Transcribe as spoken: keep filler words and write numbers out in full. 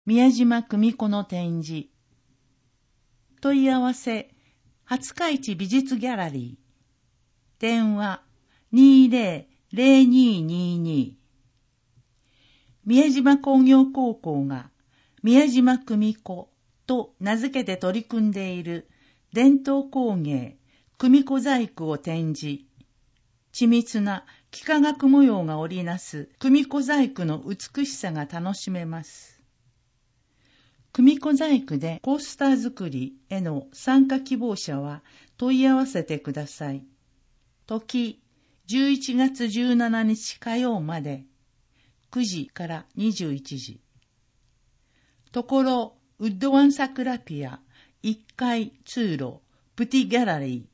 宮島久美子の展示。問い合わせ、廿日市美術ギャラリー。電話、にーぜろ ぜろにーにーにー。宮島工業高校が宮島久美子と名付けて取り組んでいる伝統工芸、久美子細工を展示。緻密な幾何学模様が織りなす久美子細工の美しさが楽しめます。久美子細工でコースター作りへの参加希望者は問い合わせてください。時、じゅういちがつじゅうしちにち火曜まで、くじからにじゅういちじ。ところ、ウッドワンサクラピア、いっかい通路、プティギャラリー、